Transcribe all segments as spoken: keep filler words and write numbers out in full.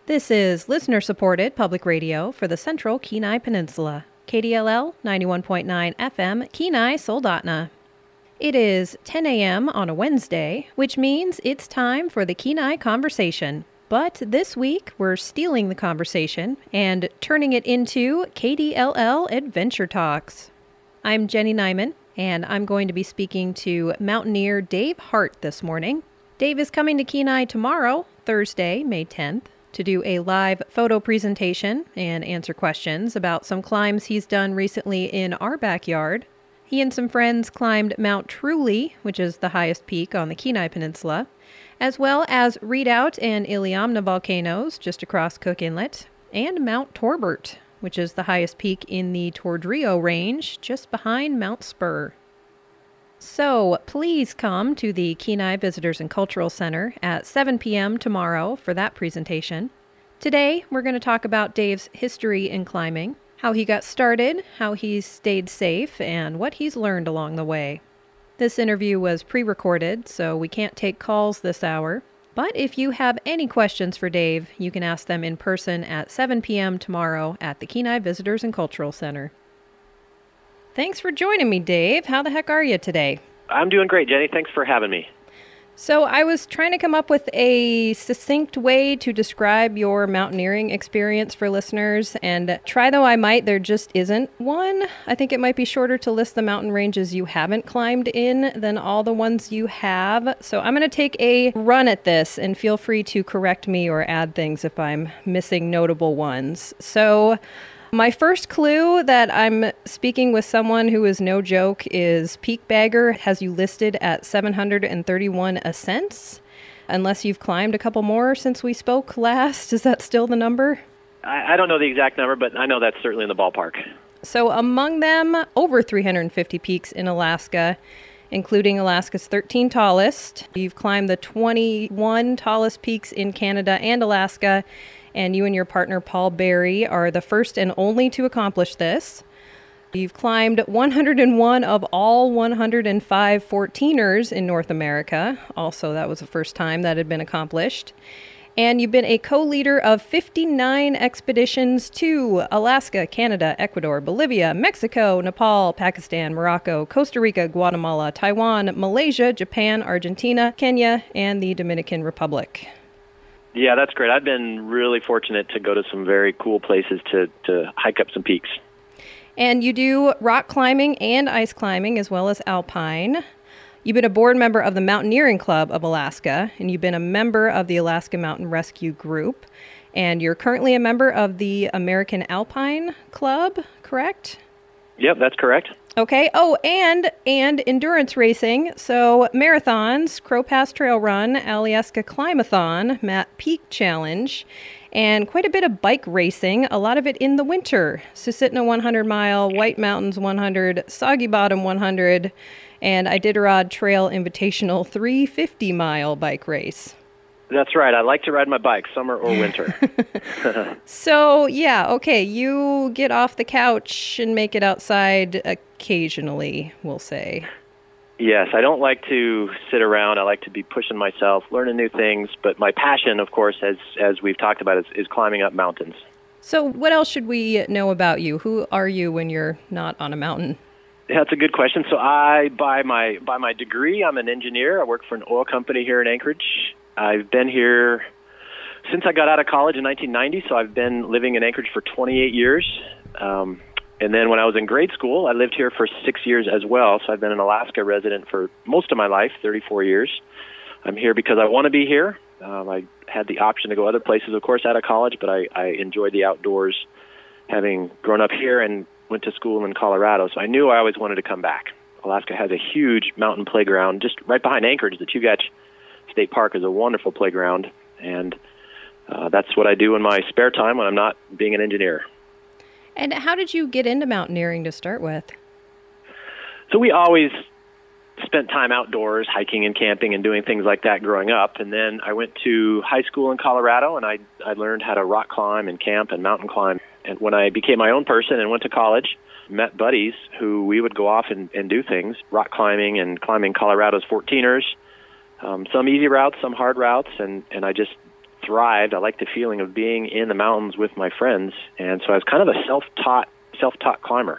This is listener-supported public radio for the Central Kenai Peninsula. K D L L ninety-one point nine F M, Kenai, Soldotna. It is ten a.m. on a Wednesday, which means it's time for the Kenai Conversation. But this week, we're stealing the conversation and turning it into K D L L Adventure Talks. I'm Jenny Nyman, and I'm going to be speaking to mountaineer Dave Hart this morning. Dave is coming to Kenai tomorrow, Thursday, May tenth. To do a live photo presentation and answer questions about some climbs he's done recently in our backyard. He and some friends climbed Mount Truly, which is the highest peak on the Kenai Peninsula, as well as Redoubt and Iliamna volcanoes just across Cook Inlet, and Mount Torbert, which is the highest peak in the Tordrillo Range just behind Mount Spur. So, please come to the Kenai Visitors and Cultural Center at seven p.m. tomorrow for that presentation. Today, we're going to talk about Dave's history in climbing, how he got started, how he's stayed safe, and what he's learned along the way. This interview was pre-recorded, so we can't take calls this hour. But if you have any questions for Dave, you can ask them in person at seven p.m. tomorrow at the Kenai Visitors and Cultural Center. Thanks for joining me, Dave. How the heck are you today? I'm doing great, Jenny. Thanks for having me. So I was trying to come up with a succinct way to describe your mountaineering experience for listeners, and try though I might, there just isn't one. I think it might be shorter to list the mountain ranges you haven't climbed in than all the ones you have. So I'm going to take a run at this, and feel free to correct me or add things if I'm missing notable ones. So my first clue that I'm speaking with someone who is no joke is Peak Bagger has you listed at seven hundred thirty-one ascents, unless you've climbed a couple more since we spoke last. Is that still the number? I, I don't know the exact number, but I know that's certainly in the ballpark. So among them, over three hundred fifty peaks in Alaska, including Alaska's thirteen tallest. You've climbed the twenty-one tallest peaks in Canada and Alaska, and you and your partner, Paul Berry, are the first and only to accomplish this. You've climbed one hundred one of all one hundred five fourteeners in North America. Also, that was the first time that had been accomplished. And you've been a co-leader of fifty-nine expeditions to Alaska, Canada, Ecuador, Bolivia, Mexico, Nepal, Pakistan, Morocco, Costa Rica, Guatemala, Taiwan, Malaysia, Japan, Argentina, Kenya, and the Dominican Republic. Yeah, that's great. I've been really fortunate to go to some very cool places to, to hike up some peaks. And you do rock climbing and ice climbing as well as alpine. You've been a board member of the Mountaineering Club of Alaska, and you've been a member of the Alaska Mountain Rescue Group. And you're currently a member of the American Alpine Club, correct? Yep, that's correct. Okay. Oh, and and endurance racing. So marathons, Crow Pass Trail Run, Alyeska Climathon, Matt Peak Challenge, and quite a bit of bike racing, a lot of it in the winter. Susitna one hundred mile, White Mountains one hundred, Soggy Bottom one hundred, and Iditarod Trail Invitational three hundred fifty mile bike race. That's right. I like to ride my bike, summer or winter. So, yeah, okay, you get off the couch and make it outside occasionally, we'll say. Yes, I don't like to sit around. I like to be pushing myself, learning new things. But my passion, of course, as as we've talked about, is, is climbing up mountains. So what else should we know about you? Who are you when you're not on a mountain? That's a good question. So I, by my by my degree, I'm an engineer. I work for an oil company here in Anchorage. I've been here since I got out of college in nineteen ninety, so I've been living in Anchorage for twenty-eight years. Um, and then when I was in grade school, I lived here for six years as well, so I've been an Alaska resident for most of my life, thirty-four years. I'm here because I want to be here. Um, I had the option to go other places, of course, out of college, but I, I enjoyed the outdoors, having grown up here and went to school in Colorado, so I knew I always wanted to come back. Alaska has a huge mountain playground just right behind Anchorage. The Chugach State Park is a wonderful playground, and uh, that's what I do in my spare time when I'm not being an engineer. And how did you get into mountaineering to start with? So we always spent time outdoors, hiking and camping and doing things like that growing up. And then I went to high school in Colorado, and I, I learned how to rock climb and camp and mountain climb. And when I became my own person and went to college, met buddies who we would go off and, and do things, rock climbing and climbing Colorado's fourteeners, um, some easy routes, some hard routes, and, and I just thrived. I liked the feeling of being in the mountains with my friends, and so I was kind of a self-taught self-taught climber.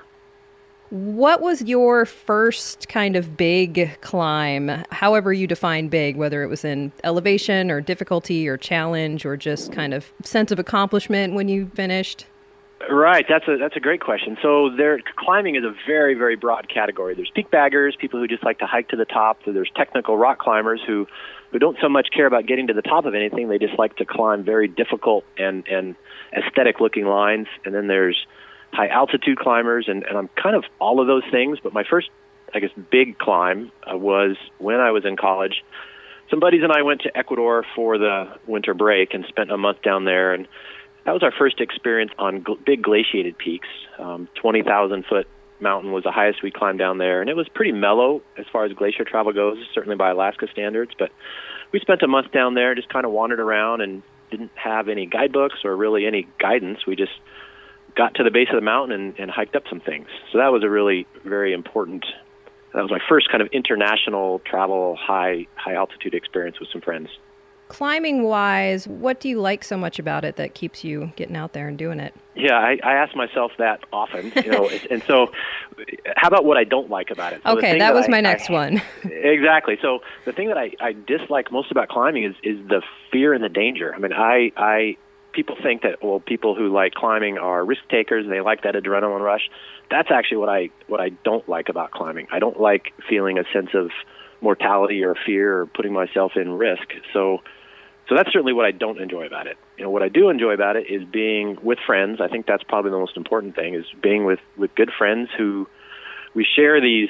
What was your first kind of big climb, however you define big, whether it was in elevation or difficulty or challenge or just kind of sense of accomplishment when you finished? Right, that's a that's a great question. So there, climbing is a very, very broad category. There's peak baggers, people who just like to hike to the top. There's technical rock climbers who, who don't so much care about getting to the top of anything. They just like to climb very difficult and, and aesthetic-looking lines. And then there's high-altitude climbers, and, and I'm kind of all of those things. But my first, I guess, big climb uh, was when I was in college. Some buddies and I went to Ecuador for the winter break and spent a month down there, and that was our first experience on gl- big glaciated peaks. Um, twenty thousand foot mountain was the highest we climbed down there, and it was pretty mellow as far as glacier travel goes, certainly by Alaska standards. But we spent a month down there, just kind of wandered around and didn't have any guidebooks or really any guidance. We just got to the base of the mountain and, and hiked up some things. So that was a really very important, that was my first kind of international travel, high high altitude experience with some friends. Climbing-wise, what do you like so much about it that keeps you getting out there and doing it? Yeah, I, I ask myself that often, you know, and so how about what I don't like about it? So okay, that, that was I, my next I, one. Exactly. So the thing that I, I dislike most about climbing is, is the fear and the danger. I mean, I, I people think that, well, people who like climbing are risk takers and they like that adrenaline rush. That's actually what I what I don't like about climbing. I don't like feeling a sense of mortality or fear or putting myself in risk. So So that's certainly what I don't enjoy about it. You know, what I do enjoy about it is being with friends. I think that's probably the most important thing, is being with, with good friends who we share these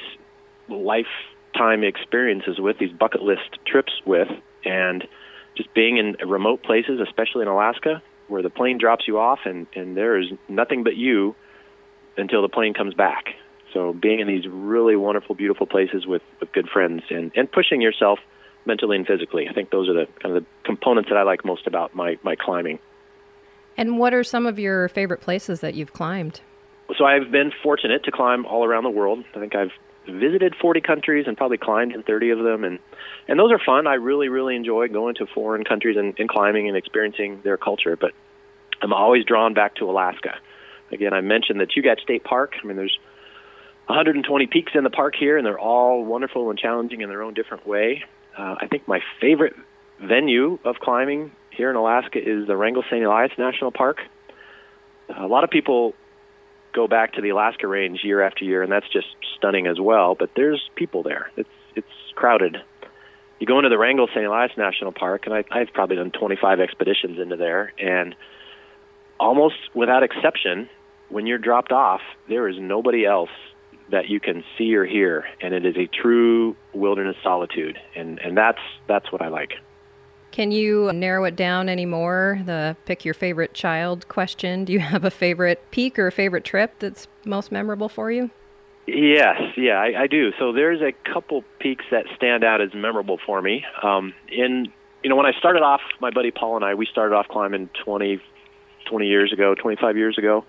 lifetime experiences with, these bucket list trips with, and just being in remote places, especially in Alaska, where the plane drops you off and, and there is nothing but you until the plane comes back. So being in these really wonderful, beautiful places with, with good friends and, and pushing yourself mentally and physically. I think those are the kind of the components that I like most about my, my climbing. And what are some of your favorite places that you've climbed? So I've been fortunate to climb all around the world. I think I've visited forty countries and probably climbed in thirty of them. And, and those are fun. I really, really enjoy going to foreign countries and, and climbing and experiencing their culture. But I'm always drawn back to Alaska. Again, I mentioned the Chugach State Park. I mean, there's one hundred twenty peaks in the park here, and they're all wonderful and challenging in their own different way. Uh, I think my favorite venue of climbing here in Alaska is the Wrangell Saint Elias National Park. Uh, a lot of people go back to the Alaska Range year after year, and that's just stunning as well, but there's people there. It's it's crowded. You go into the Wrangell Saint Elias National Park, and I, I've probably done twenty-five expeditions into there, and almost without exception, when you're dropped off, there is nobody else that you can see or hear, and it is a true wilderness solitude, and, and that's that's what I like. Can you narrow it down any more, the pick your favorite child question? Do you have a favorite peak or a favorite trip that's most memorable for you? Yes, yeah, I, I do. So there's a couple peaks that stand out as memorable for me. Um, in you know, when I started off, my buddy Paul and I, we started off climbing twenty, twenty years ago, twenty-five years ago.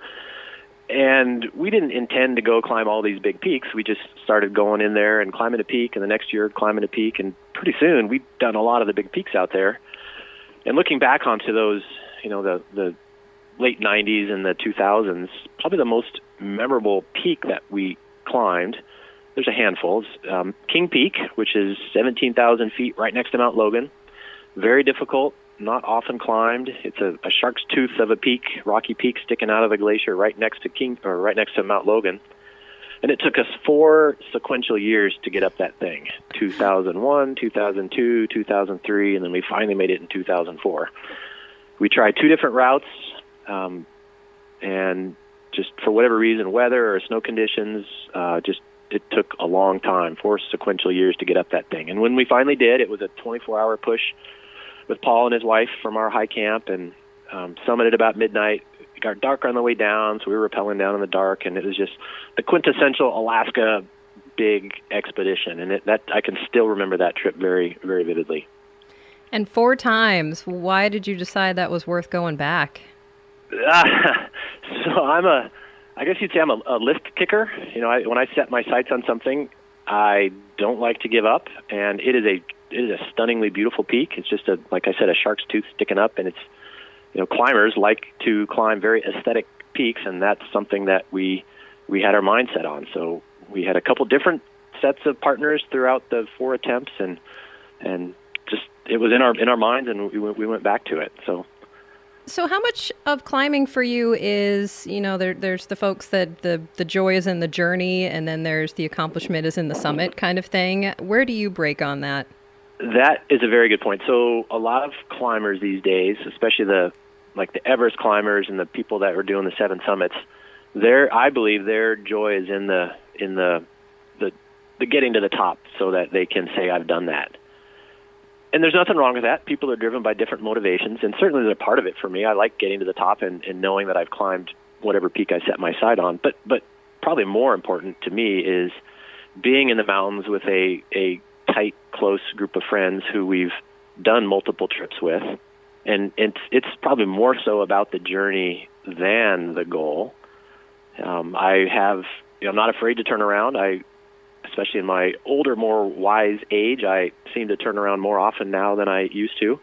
And we didn't intend to go climb all these big peaks. We just started going in there and climbing a peak, and the next year climbing a peak. And pretty soon we'd done a lot of the big peaks out there. And looking back onto those, you know, the, the late nineties and the two thousands, probably the most memorable peak that we climbed, there's a handful. Um, King Peak, which is seventeen thousand feet right next to Mount Logan. Very difficult, not often climbed. It's a, a shark's tooth of a peak, rocky peak sticking out of the glacier right next to King or right next to Mount Logan. And it took us four sequential years to get up that thing. two thousand one, two thousand two, two thousand three, and then we finally made it in two thousand four. We tried two different routes, um, and just for whatever reason, weather or snow conditions, uh, just it took a long time, four sequential years to get up that thing. And when we finally did, it was a twenty-four hour push with Paul and his wife from our high camp, and um, summited about midnight. It got dark on the way down, so we were rappelling down in the dark, and it was just the quintessential Alaska big expedition. And it, that I can still remember that trip very, very vividly. And four times. Why did you decide that was worth going back? Uh, so I'm a, I guess you'd say I'm a, a list kicker. You know, I, when I set my sights on something, I don't like to give up, and it is a it is a stunningly beautiful peak. It's just a, like I said, a shark's tooth sticking up, and it's, you know, climbers like to climb very aesthetic peaks, and that's something that we we had our mindset on. So we had a couple different sets of partners throughout the four attempts, and and just it was in our in our minds, and we went, we went back to it. So. So how much of climbing for you is, you know, there, there's the folks that the, the joy is in the journey, and then there's the accomplishment is in the summit kind of thing. Where do you break on that? That is a very good point. So a lot of climbers these days, especially the like the Everest climbers and the people that are doing the seven summits, their I believe their joy is in the in the the, the getting to the top, so that they can say, I've done that. And there's nothing wrong with that. People are driven by different motivations, and certainly they're part of it for me. I like getting to the top and, and knowing that I've climbed whatever peak I set my sight on. But but probably more important to me is being in the mountains with a, a tight, close group of friends who we've done multiple trips with. And it's, it's probably more so about the journey than the goal. Um, I have, you know, I'm not afraid to turn around. I Especially in my older, more wise age, I seem to turn around more often now than I used to.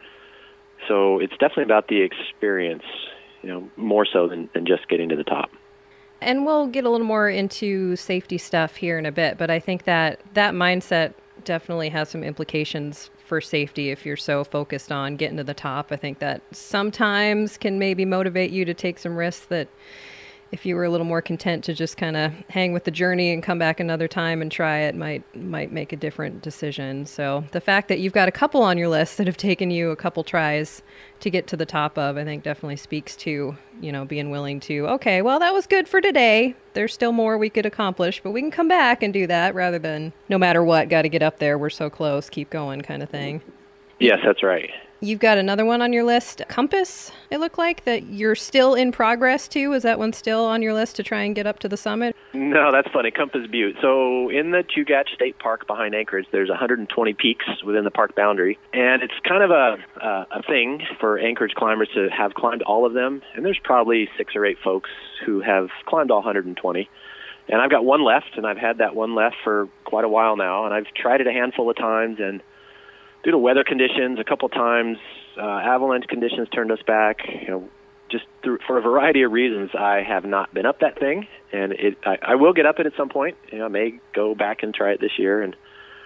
So it's definitely about the experience, you know, more so than, than just getting to the top. And we'll get a little more into safety stuff here in a bit, but I think that that mindset definitely has some implications for safety if you're so focused on getting to the top. I think that sometimes can maybe motivate you to take some risks that if you were a little more content to just kind of hang with the journey and come back another time and try it, might might make a different decision. So the fact that you've got a couple on your list that have taken you a couple tries to get to the top of, I think definitely speaks to, you know, being willing to, okay, well, that was good for today. There's still more we could accomplish, but we can come back and do that rather than no matter what, got to get up there. We're so close, keep going kind of thing. Yes, that's right. You've got another one on your list, Compass, it looked like, that you're still in progress to. Is that one still on your list to try and get up to the summit? No, that's funny. Compass Butte. So in the Chugach State Park behind Anchorage, there's one hundred twenty peaks within the park boundary. And it's kind of a, uh, a thing for Anchorage climbers to have climbed all of them. And there's probably six or eight folks who have climbed all one hundred twenty. And I've got one left, and I've had that one left for quite a while now. And I've tried it a handful of times, and due to weather conditions, a couple times, uh, avalanche conditions turned us back. You know, just through, for a variety of reasons, I have not been up that thing, and it, I, I will get up it at some point. You know, I may go back and try it this year. And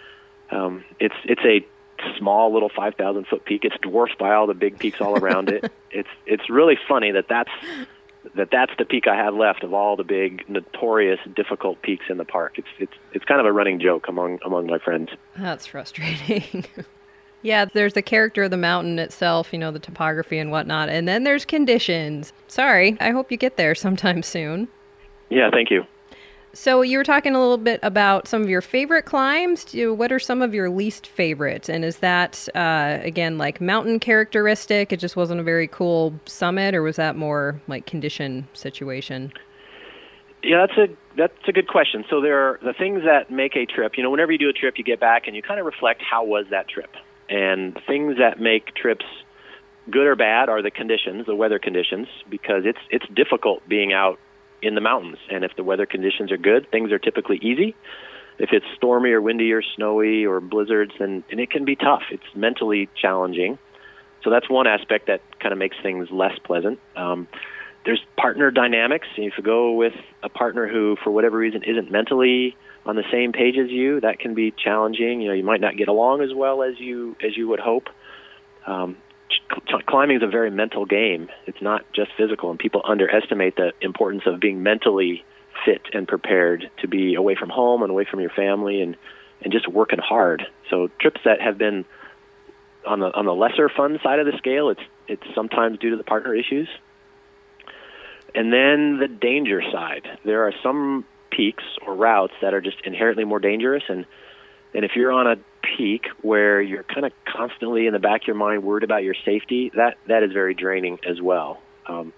um, it's it's a small little five thousand foot peak. It's dwarfed by all the big peaks all around it. It's it's really funny that that's that that's the peak I have left of all the big, notorious, difficult peaks in the park. It's it's it's kind of a running joke among among my friends. That's frustrating. Yeah, there's the character of the mountain itself, you know, the topography and whatnot, and then there's conditions. Sorry, I hope you get there sometime soon. Yeah, thank you. So you were talking a little bit about some of your favorite climbs. What are some of your least favorites? And is that, uh, again, like mountain characteristic? It just wasn't a very cool summit, or was that more like condition situation? Yeah, that's a that's a good question. So there are the things that make a trip. You know, whenever you do a trip, you get back and you kind of reflect, how was that trip? And things that make trips good or bad are the conditions, the weather conditions, because it's it's difficult being out in the mountains. And if the weather conditions are good, things are typically easy. If it's stormy or windy or snowy or blizzards, then and it can be tough. It's mentally challenging. So that's one aspect that kind of makes things less pleasant. Um, there's partner dynamics. If you go with a partner who, for whatever reason, isn't mentally on the same page as you, that can be challenging. You know, you might not get along as well as you as you would hope. Um, ch- climbing is a very mental game. It's not just physical, and people underestimate the importance of being mentally fit and prepared to be away from home and away from your family and, and just working hard. So trips that have been on the on the lesser fun side of the scale, it's it's sometimes due to the partner issues. And then the danger side. There are some peaks or routes that are just inherently more dangerous, and and if you're on a peak where you're kind of constantly in the back of your mind worried about your safety, that that is very draining as well. Um,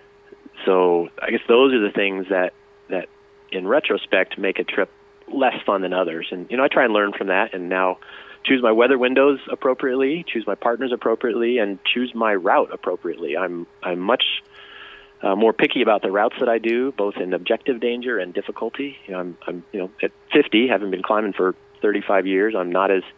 so I guess those are the things that that in retrospect make a trip less fun than others. And you know, I try and learn from that, and now choose my weather windows appropriately, choose my partners appropriately, and choose my route appropriately. I'm I'm much Uh, more picky about the routes that I do, both in objective danger and difficulty. You know, I'm, I'm, you know, at fifty, having been climbing for thirty-five years, I'm not as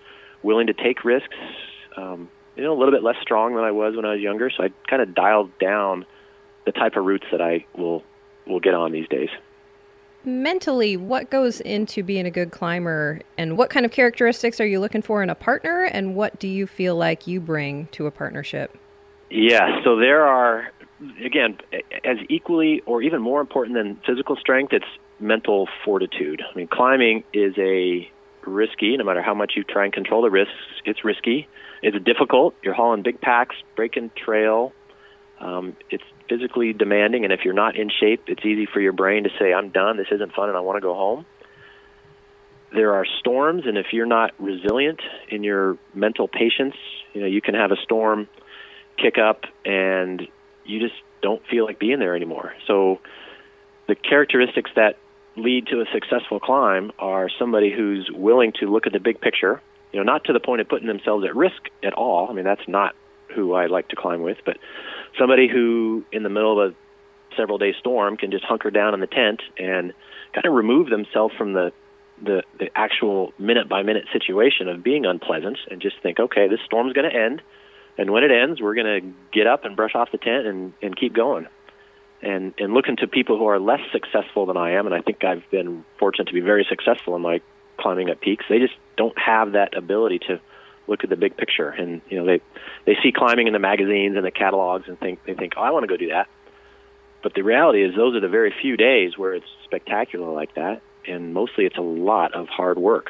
willing to take risks, um, you know, a little bit less strong than I was when I was younger. So I kind of dialed down the type of routes that I will will get on these days. Mentally, what goes into being a good climber, and what kind of characteristics are you looking for in a partner, and what do you feel like you bring to a partnership? Yeah, so there are, again, as equally or even more important than physical strength, it's mental fortitude. I mean, climbing is a risky, no matter how much you try and control the risks, it's risky. It's difficult. You're hauling big packs, breaking trail. Um, it's physically demanding, and if you're not in shape, it's easy for your brain to say, I'm done, this isn't fun, and I want to go home. There are storms, and if you're not resilient in your mental patience, you know, you can have a storm kick up, and you just don't feel like being there anymore. So the characteristics that lead to a successful climb are somebody who's willing to look at the big picture, you know, not to the point of putting themselves at risk at all. I mean, that's not who I like to climb with, but somebody who in the middle of a several day storm can just hunker down in the tent and kind of remove themselves from the, the, the actual minute by minute situation of being unpleasant and just think, okay, this storm's going to end. And when it ends, we're going to get up and brush off the tent and, and keep going. And, and looking to people who are less successful than I am, and I think I've been fortunate to be very successful in my climbing up peaks, they just don't have that ability to look at the big picture. And, you know, they, they see climbing in the magazines and the catalogs and think, they think, oh, I want to go do that. But the reality is those are the very few days where it's spectacular like that, and mostly it's a lot of hard work.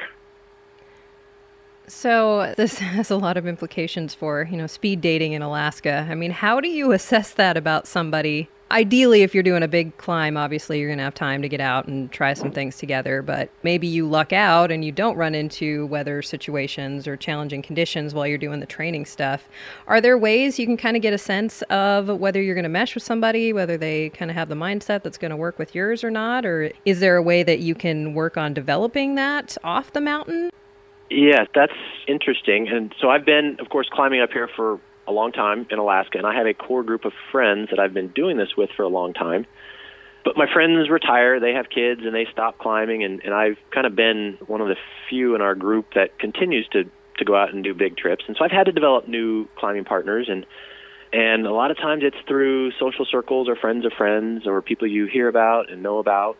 So this has a lot of implications for, you know, speed dating in Alaska. I mean, how do you assess that about somebody? Ideally, if you're doing a big climb, obviously you're going to have time to get out and try some things together, but maybe you luck out and you don't run into weather situations or challenging conditions while you're doing the training stuff. Are there ways you can kind of get a sense of whether you're going to mesh with somebody, whether they kind of have the mindset that's going to work with yours or not? Or is there a way that you can work on developing that off the mountain? Yeah, that's interesting. And so I've been, of course, climbing up here for a long time in Alaska, and I have a core group of friends that I've been doing this with for a long time. But my friends retire, they have kids, and they stop climbing, and, and I've kind of been one of the few in our group that continues to, to go out and do big trips. And so I've had to develop new climbing partners, and and a lot of times it's through social circles or friends of friends or people you hear about and know about.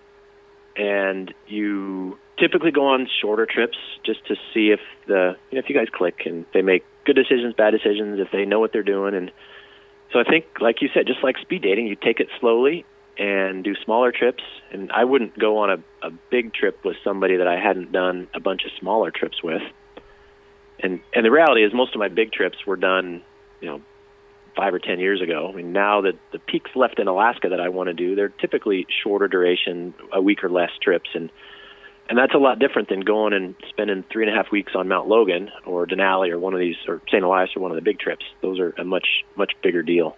And you typically go on shorter trips just to see if the you know, if you guys click and they make good decisions, bad decisions, if they know what they're doing. And so I think, like you said, just like speed dating, you take it slowly and do smaller trips. And I wouldn't go on a, a big trip with somebody that I hadn't done a bunch of smaller trips with. And and the reality is most of my big trips were done, you know, five or ten years ago. I mean, now that the peaks left in Alaska that I want to do, they're typically shorter duration, a week or less trips. And And that's a lot different than going and spending three and a half weeks on Mount Logan or Denali or one of these, or Saint Elias or one of the big trips. Those are a much, much bigger deal.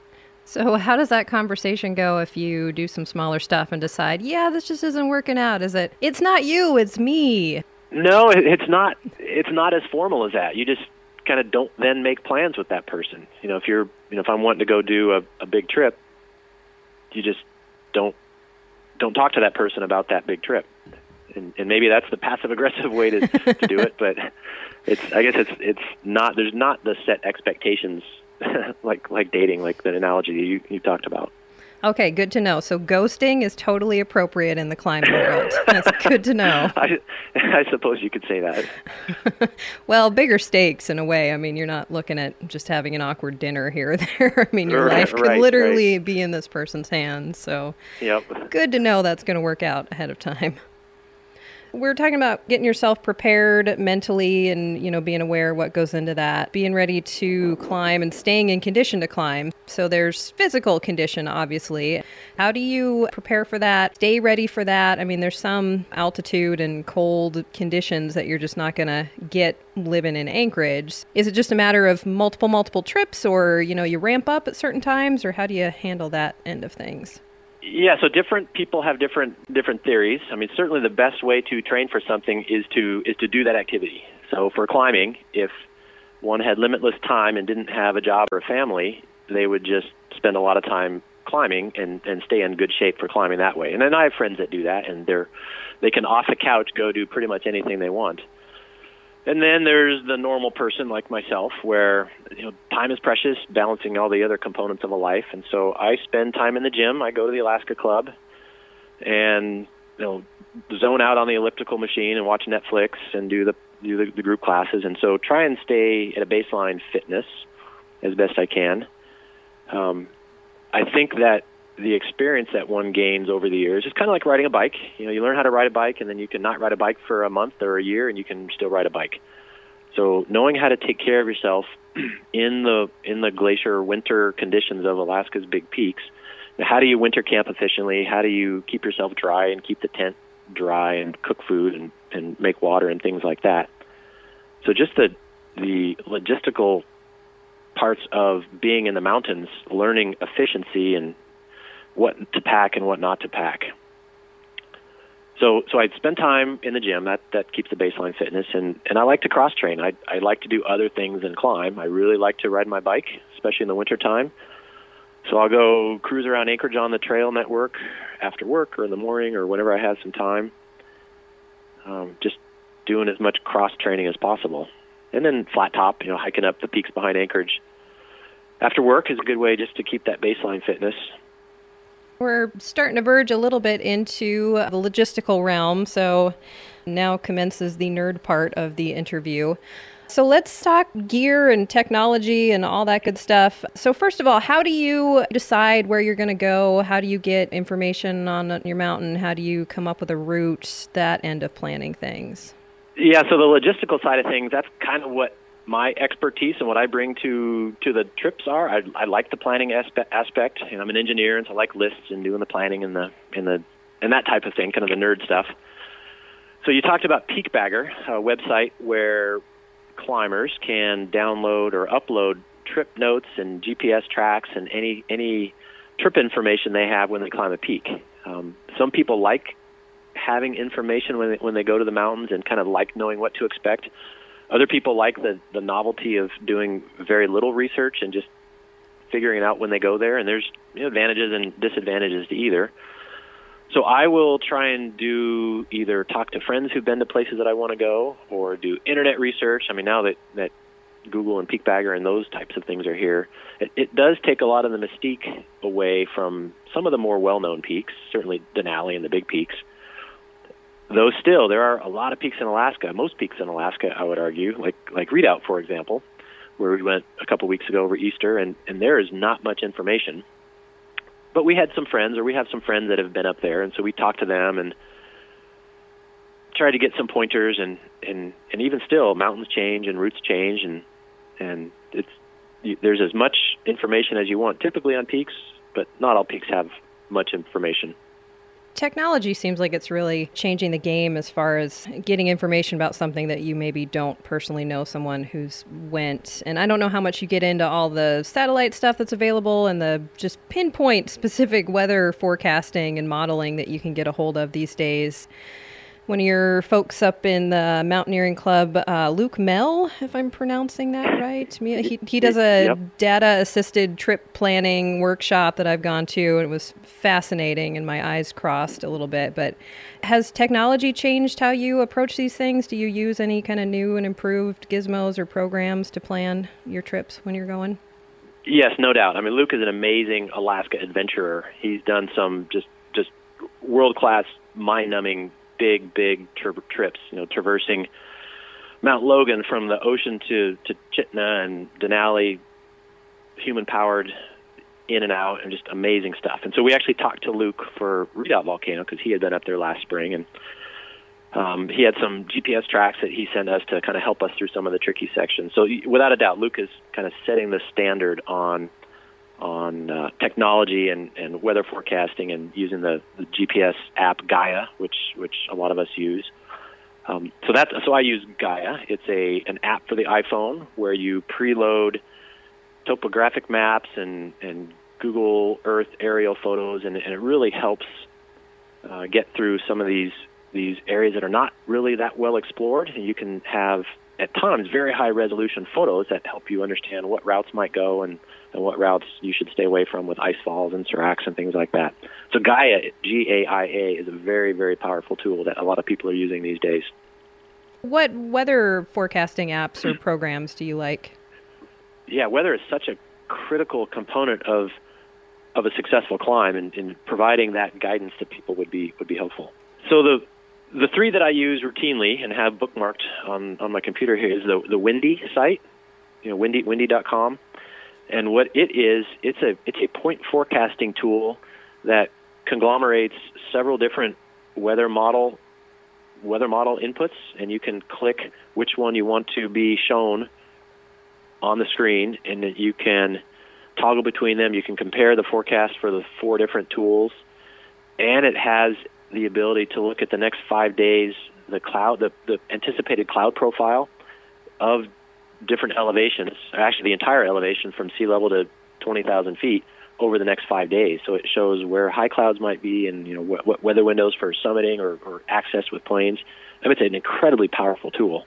So how does that conversation go if you do some smaller stuff and decide, yeah, this just isn't working out? Is it, it's not you, it's me? No, it's not. It's not as formal as that. You just kind of don't then make plans with that person. You know, if you're, you know, if I'm wanting to go do a, a big trip, you just don't, don't talk to that person about that big trip. And, and maybe that's the passive-aggressive way to, to do it, but it's. I guess it's it's not. There's not the set expectations like like dating, like the analogy you you talked about. Okay, good to know. So ghosting is totally appropriate in the climbing world. That's good to know. I, I suppose you could say that. Well, bigger stakes in a way. I mean, you're not looking at just having an awkward dinner here or there. I mean, your right, life could right, literally right. be in this person's hands. So yep. Good to know that's going to work out ahead of time. We're talking about getting yourself prepared mentally and, you know, being aware of what goes into that, being ready to climb and staying in condition to climb. So there's physical condition, obviously. How do you prepare for that? Stay ready for that? I mean, there's some altitude and cold conditions that you're just not going to get living in Anchorage. Is it just a matter of multiple, multiple trips, or, you know, you ramp up at certain times, or how do you handle that end of things? Yeah, so different people have different different theories. I mean, certainly the best way to train for something is to is to do that activity. So for climbing, if one had limitless time and didn't have a job or a family, they would just spend a lot of time climbing and, and stay in good shape for climbing that way. And then I have friends that do that, and they're they can off the couch go do pretty much anything they want. And then there's the normal person like myself where, you know, time is precious, balancing all the other components of a life. And so I spend time in the gym. I go to the Alaska Club and, you know, zone out on the elliptical machine and watch Netflix and do the do the, the group classes. And so try and stay at a baseline fitness as best I can. Um, I think that the experience that one gains over the years is kind of like riding a bike. You know, you learn how to ride a bike, and then you can not ride a bike for a month or a year, and you can still ride a bike. So knowing how to take care of yourself in the in the glacier winter conditions of Alaska's big peaks. How do you winter camp efficiently? How do you keep yourself dry and keep the tent dry and cook food and, and make water and things like that? So just the the logistical parts of being in the mountains, learning efficiency and what to pack and what not to pack. So so I'd spend time in the gym. That that keeps the baseline fitness. And, and I like to cross-train. I I like to do other things than climb. I really like to ride my bike, especially in the wintertime. So I'll go cruise around Anchorage on the trail network after work or in the morning or whenever I have some time. Um, just doing as much cross-training as possible. And then flat top, you know, hiking up the peaks behind Anchorage after work is a good way just to keep that baseline fitness. We're starting to verge a little bit into the logistical realm, so now commences the nerd part of the interview. So let's talk gear and technology and all that good stuff. So first of all, how do you decide where you're going to go? How do you get information on your mountain? How do you come up with a route, that end of planning things? Yeah, so the logistical side of things, that's kind of what my expertise and what I bring to, to the trips are. I, I like the planning aspe- aspect, and I'm an engineer, and so I like lists and doing the planning and the and the and that type of thing, kind of the nerd stuff. So you talked about PeakBagger, a website where climbers can download or upload trip notes and G P S tracks and any any trip information they have when they climb a peak. Um, some people like having information when they, when they go to the mountains and kind of like knowing what to expect. Other people like the, the novelty of doing very little research and just figuring it out when they go there, and there's, you know, advantages and disadvantages to either. So I will try and do either talk to friends who've been to places that I want to go or do internet research. I mean, now that, that Google and PeakBagger and those types of things are here, it, it does take a lot of the mystique away from some of the more well-known peaks, certainly Denali and the big peaks. Though still, there are a lot of peaks in Alaska, most peaks in Alaska, I would argue, like like Redoubt, for example, where we went a couple weeks ago over Easter, and, and there is not much information. But we had some friends, or we have some friends that have been up there, and so we talked to them and tried to get some pointers, and, and, and even still, mountains change and routes change, and and it's there's as much information as you want, typically on peaks, but not all peaks have much information. Technology seems like it's really changing the game as far as getting information about something that you maybe don't personally know someone who's went. And I don't know how much you get into all the satellite stuff that's available and the just pinpoint specific weather forecasting and modeling that you can get a hold of these days. One of your folks up in the Mountaineering Club, uh, Luke Mell, if I'm pronouncing that right. He he does a yep. data-assisted trip planning workshop that I've gone to, and it was fascinating, and my eyes crossed a little bit. But has technology changed how you approach these things? Do you use any kind of new and improved gizmos or programs to plan your trips when you're going? Yes, no doubt. I mean, Luke is an amazing Alaska adventurer. He's done some just just world-class, mind-numbing big, big tri- trips, you know, traversing Mount Logan from the ocean to, to Chitna and Denali, human-powered in and out, and just amazing stuff. And so we actually talked to Luke for Redoubt Volcano because he had been up there last spring, and um, he had some G P S tracks that he sent us to kind of help us through some of the tricky sections. So without a doubt, Luke is kind of setting the standard on on uh, technology and, and weather forecasting and using the, the G P S app Gaia, which which a lot of us use. Um, so that's so I use Gaia. It's a an app for the iPhone where you preload topographic maps and, and Google Earth aerial photos, and, and it really helps uh, get through some of these these areas that are not really that well explored. And you can have at times very high resolution photos that help you understand what routes might go and and what routes you should stay away from with ice falls and seracs and things like that. So Gaia, G A I A, is a very, very powerful tool that a lot of people are using these days. What weather forecasting apps or programs do you like? Yeah, weather is such a critical component of of a successful climb, and, and providing that guidance to people would be would be helpful. So the the three that I use routinely and have bookmarked on, on my computer here is the the Windy site, you know, windy windy dot com. And what it is, it's a it's a point forecasting tool that conglomerates several different weather model weather model inputs, and you can click which one you want to be shown on the screen, and that you can toggle between them. You can compare the forecast for the four different tools, and it has the ability to look at the next five days, the cloud, the, the anticipated cloud profile of different elevations, actually the entire elevation from sea level to twenty thousand feet over the next five days. So it shows where high clouds might be, and you know what, what weather windows for summiting or, or access with planes. I mean, it's an incredibly powerful tool.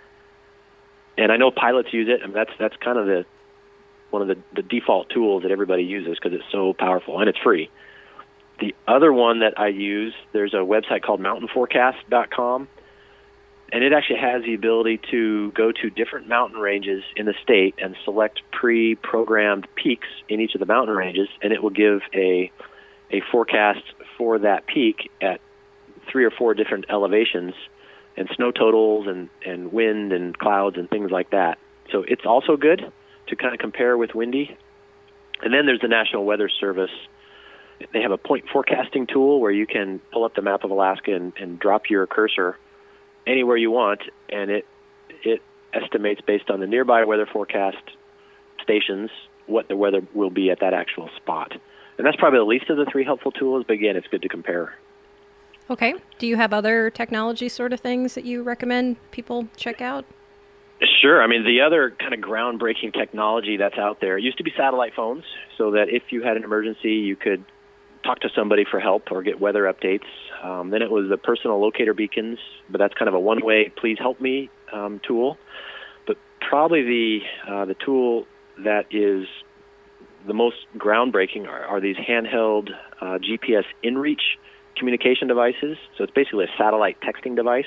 And I know pilots use it. I mean, that's that's kind of the one of the, the default tools that everybody uses because it's so powerful, and it's free. The other one that I use, there's a website called mountain forecast dot com, and it actually has the ability to go to different mountain ranges in the state and select pre-programmed peaks in each of the mountain ranges, and it will give a a forecast for that peak at three or four different elevations, and snow totals and, and wind and clouds and things like that. So it's also good to kind of compare with Windy. And then there's the National Weather Service. They have a point forecasting tool where you can pull up the map of Alaska and, and drop your cursor anywhere you want, and it it estimates based on the nearby weather forecast stations what the weather will be at that actual spot. And that's probably the least of the three helpful tools, but again, it's good to compare. Okay. Do you have other technology sort of things that you recommend people check out? Sure. I mean, the other kind of groundbreaking technology that's out there, it used to be satellite phones, so that if you had an emergency, you could talk to somebody for help or get weather updates. Um, then it was the personal locator beacons, but that's kind of a one-way please help me um, tool. But probably the uh, the tool that is the most groundbreaking are, are these handheld uh, G P S inReach communication devices. So it's basically a satellite texting device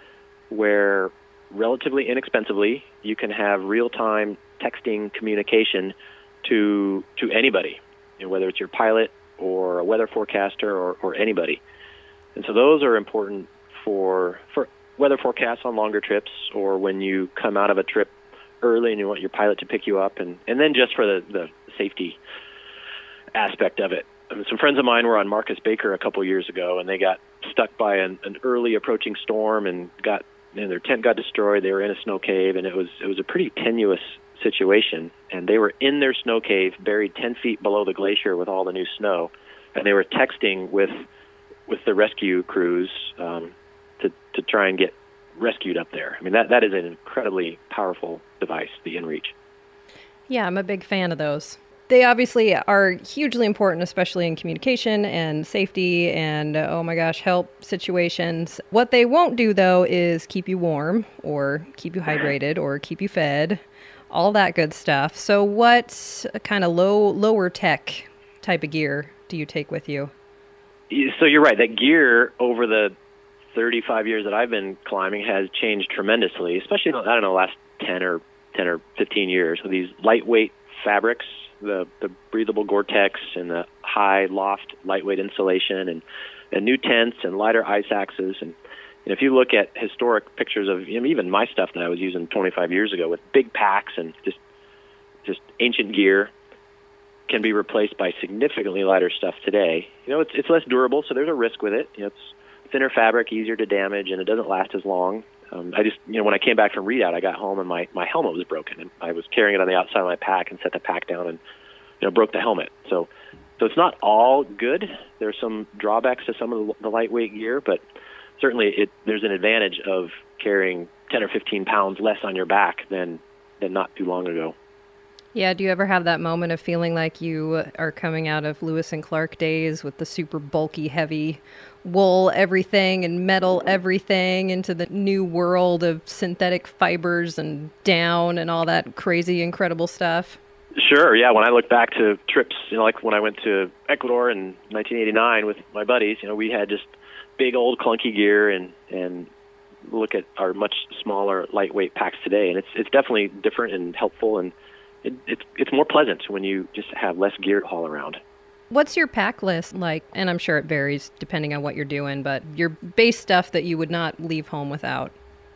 where relatively inexpensively you can have real-time texting communication to to anybody, you know, whether it's your pilot or a weather forecaster or, or anybody. And so those are important for for weather forecasts on longer trips, or when you come out of a trip early and you want your pilot to pick you up, and, and then just for the, the safety aspect of it. I mean, some friends of mine were on Marcus Baker a couple years ago, and they got stuck by an, an early approaching storm and got and their tent got destroyed. They were in a snow cave, and it was it was a pretty tenuous situation. And they were in their snow cave, buried ten feet below the glacier with all the new snow, and they were texting with with the rescue crews um, to to try and get rescued up there. I mean, that that is an incredibly powerful device, the inReach. Yeah, I'm a big fan of those. They obviously are hugely important, especially in communication and safety and, uh, oh my gosh, help situations. What they won't do, though, is keep you warm or keep you hydrated or keep you fed, all that good stuff. So what kind of low, lower tech type of gear do you take with you? So you're right. That gear over the thirty-five years that I've been climbing has changed tremendously, especially, I don't know, last ten or fifteen years. So these lightweight fabrics, the, the breathable Gore-Tex and the high loft lightweight insulation, and, and new tents and lighter ice axes. And, and if you look at historic pictures of, you know, even my stuff that I was using twenty-five years ago with big packs and just just ancient gear, can be replaced by significantly lighter stuff today. You know, it's it's less durable, so there's a risk with it. You know, it's thinner fabric, easier to damage, and it doesn't last as long. Um, I just, you know, when I came back from readout, I got home and my, my helmet was broken, and I was carrying it on the outside of my pack and set the pack down and, you know, broke the helmet. So, so it's not all good. There's some drawbacks to some of the, the lightweight gear, but certainly it there's an advantage of carrying ten or fifteen pounds less on your back than than not too long ago. Yeah, do you ever have that moment of feeling like you are coming out of Lewis and Clark days with the super bulky, heavy wool everything and metal everything into the new world of synthetic fibers and down and all that crazy, incredible stuff? Sure, yeah. When I look back to trips, you know, like when I went to Ecuador in nineteen eighty-nine with my buddies, you know, we had just big old clunky gear and, and look at our much smaller, lightweight packs today, and it's it's definitely different and helpful, and it, it's it's more pleasant when you just have less gear to haul around. What's your pack list like? And I'm sure it varies depending on what you're doing, but your base stuff that you would not leave home without.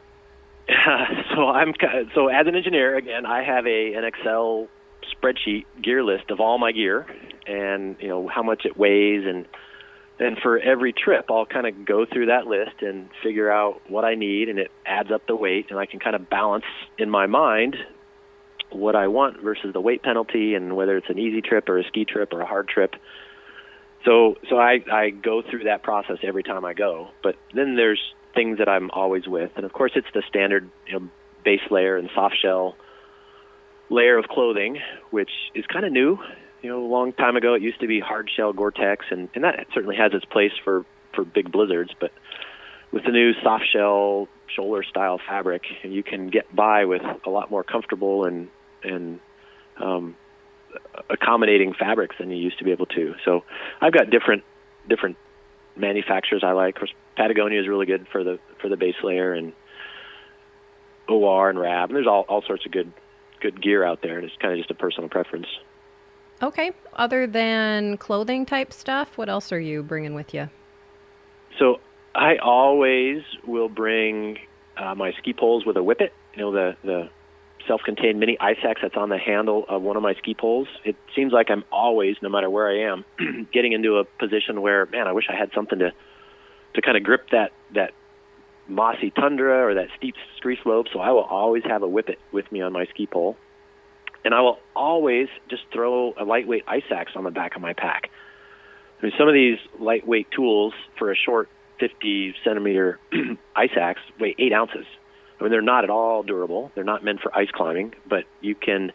so I'm so as an engineer, again, I have a an Excel spreadsheet gear list of all my gear, and you know how much it weighs, and then for every trip, I'll kind of go through that list and figure out what I need, and it adds up the weight, and I can kind of balance in my mind what I want versus the weight penalty, and whether it's an easy trip or a ski trip or a hard trip. So so I, I go through that process every time I go. But then there's things that I'm always with. And, of course, it's the standard you know, base layer and soft shell layer of clothing, which is kind of new. You know, a long time ago it used to be hard shell Gore-Tex, and, and that certainly has its place for, for big blizzards. But with the new soft shell shoulder-style fabric, you can get by with a lot more comfortable and and um, accommodating fabrics than you used to be able to. So I've got different different manufacturers I like. Of course, Patagonia is really good for the for the base layer, and O R and R A B. And there's all, all sorts of good good gear out there, and it's kind of just a personal preference. Okay. Other than clothing type stuff, what else are you bringing with you? So I always will bring uh, my ski poles with a whippet. You know, the the self-contained mini ice axe that's on the handle of one of my ski poles. It seems like I'm always, no matter where I am, getting into a position where, man, I wish I had something to to kind of grip that that mossy tundra or that steep ski slope. So I will always have a whippet with me on my ski pole, and I will always just throw a lightweight ice axe on the back of my pack. I mean, some of these lightweight tools for a short fifty centimeter ice axe weigh eight ounces. I mean, they're not at all durable. They're not meant for ice climbing, but you can,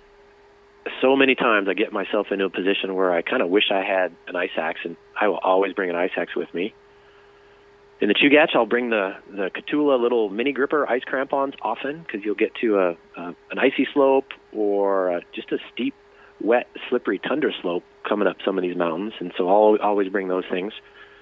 so many times I get myself into a position where I kind of wish I had an ice axe, and I will always bring an ice axe with me. In the Chugach, I'll bring the, the Catula little mini gripper ice crampons often, because you'll get to a, a an icy slope or a, just a steep, wet, slippery tundra slope coming up some of these mountains, and so I'll always bring those things.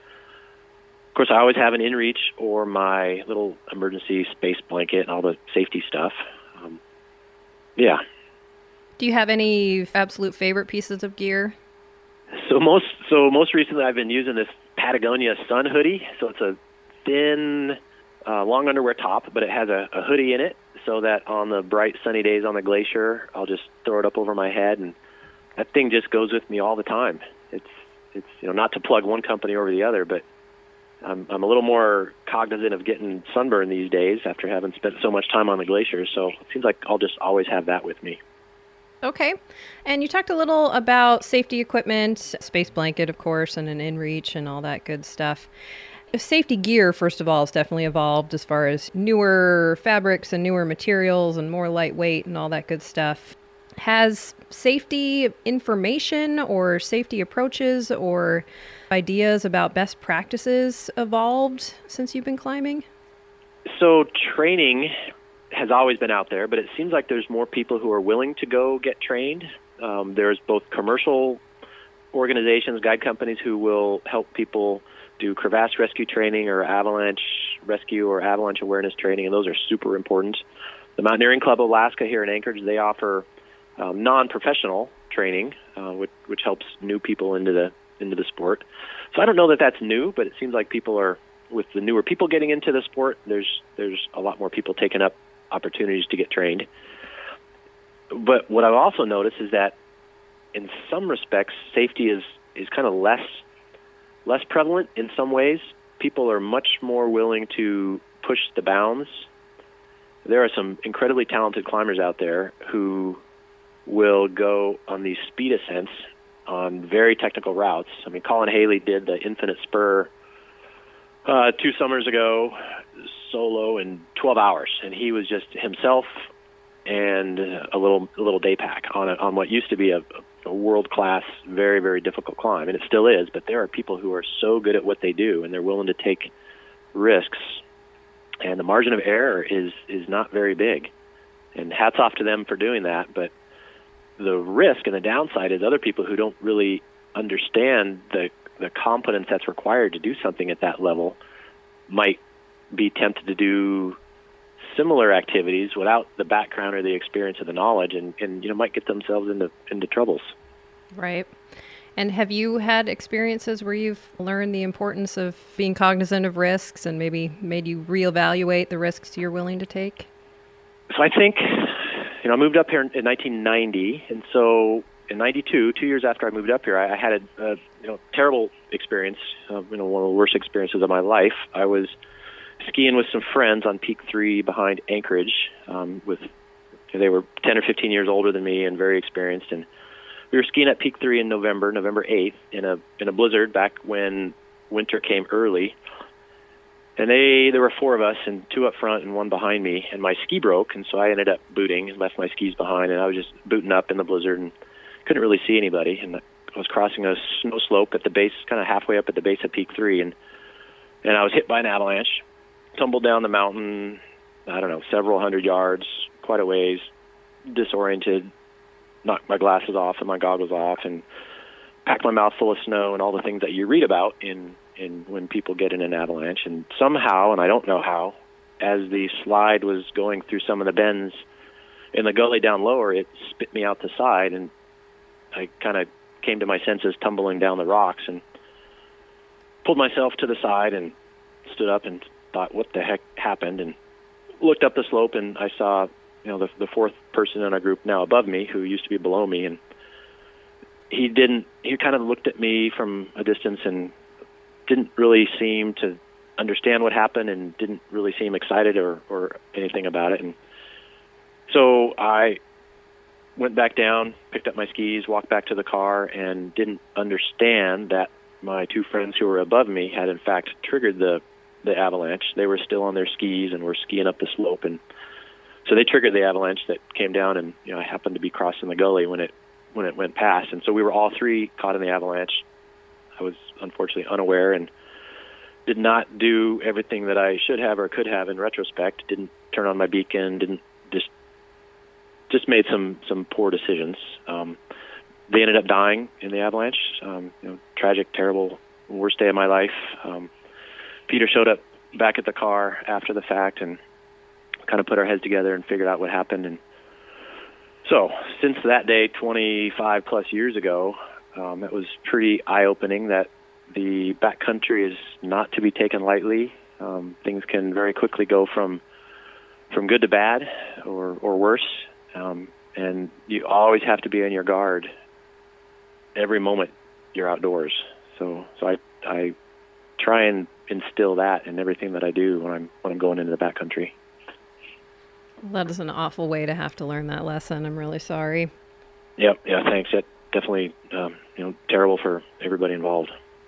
Of course, I always have an InReach or my little emergency space blanket and all the safety stuff. Um, yeah. Do you have any absolute favorite pieces of gear? So most so most recently I've been using this Patagonia Sun hoodie. So it's a thin, uh, long underwear top, but it has a, a hoodie in it so that on the bright sunny days on the glacier, I'll just throw it up over my head, and that thing just goes with me all the time. It's, it's you know, not to plug one company over the other, but I'm, I'm a little more cognizant of getting sunburn these days after having spent so much time on the glacier, so it seems like I'll just always have that with me. Okay. And you talked a little about safety equipment, space blanket, of course, and an InReach and all that good stuff. Safety gear, first of all, has definitely evolved as far as newer fabrics and newer materials and more lightweight and all that good stuff. Has safety information or safety approaches or ideas about best practices evolved since you've been climbing? So training has always been out there, but it seems like there's more people who are willing to go get trained. Um, there's both commercial organizations, guide companies who will help people do crevasse rescue training or avalanche rescue or avalanche awareness training, and those are super important. The Mountaineering Club of Alaska here in Anchorage, they offer um, non-professional training, uh, which, which helps new people into the into the sport. So I don't know that that's new, but it seems like people are, with the newer people getting into the sport, there's there's a lot more people taking up opportunities to get trained. But what I've also noticed is that in some respects, safety is, is kind of less less prevalent in some ways. People are much more willing to push the bounds. There are some incredibly talented climbers out there who will go on these speed ascents on very technical routes. I mean, Colin Haley did the Infinite Spur uh, two summers ago, solo in twelve hours, and he was just himself and a little a little day pack on a, on what used to be a, a world-class, very, very difficult climb, and it still is, but there are people who are so good at what they do, and they're willing to take risks, and the margin of error is, is not very big, and hats off to them for doing that. But the risk and the downside is other people who don't really understand the the competence that's required to do something at that level might be tempted to do similar activities without the background or the experience or the knowledge, and, and you know might get themselves into into troubles. Right. And have you had experiences where you've learned the importance of being cognizant of risks and maybe made you reevaluate the risks you're willing to take? So I think, you know, I moved up here in nineteen ninety, and so in ninety-two, two years after I moved up here, I, I had a, a you know terrible experience, uh, you know, one of the worst experiences of my life. I was skiing with some friends on Peak Three behind Anchorage. Um, with they were ten or fifteen years older than me and very experienced, and we were skiing at Peak Three in November, November eighth, in a in a blizzard back when winter came early. And they there were four of us, and two up front and one behind me. And my ski broke, and so I ended up booting and left my skis behind. And I was just booting up in the blizzard and couldn't really see anybody. And I was crossing a snow slope at the base, kind of halfway up at the base of Peak Three, and and I was hit by an avalanche, tumbled down the mountain. I don't know, several hundred yards, quite a ways, disoriented. Knocked my glasses off and my goggles off, and packed my mouth full of snow and all the things that you read about in, in when people get in an avalanche. And somehow, and I don't know how, as the slide was going through some of the bends in the gully down lower, it spit me out the side, and I kind of came to my senses tumbling down the rocks and pulled myself to the side and stood up and thought, what the heck happened? And looked up the slope, and I saw you know, the, the fourth person in our group now above me, who used to be below me, and he didn't, he kind of looked at me from a distance and didn't really seem to understand what happened and didn't really seem excited or, or anything about it. And so I went back down, picked up my skis, walked back to the car, and didn't understand that my two friends who were above me had in fact triggered the, the avalanche. They were still on their skis and were skiing up the slope, and so they triggered the avalanche that came down, and you know I happened to be crossing the gully when it when it went past, and so we were all three caught in the avalanche. I was unfortunately unaware and did not do everything that I should have or could have in retrospect. Didn't turn on my beacon. Didn't just just made some some poor decisions. Um, they ended up dying in the avalanche. Um, you know, tragic, terrible, worst day of my life. Um, Peter showed up back at the car after the fact and kind of put our heads together and figured out what happened. And so since that day, twenty-five plus years ago, um, it was pretty eye-opening that the backcountry is not to be taken lightly. Um, things can very quickly go from from good to bad or, or worse. Um, and you always have to be on your guard every moment you're outdoors. So so I I try and instill that in everything that I do when I'm when I'm going into the backcountry. That is an awful way to have to learn that lesson. I'm really sorry. Yep. Yeah. Thanks. That definitely, um, you know, terrible for everybody involved.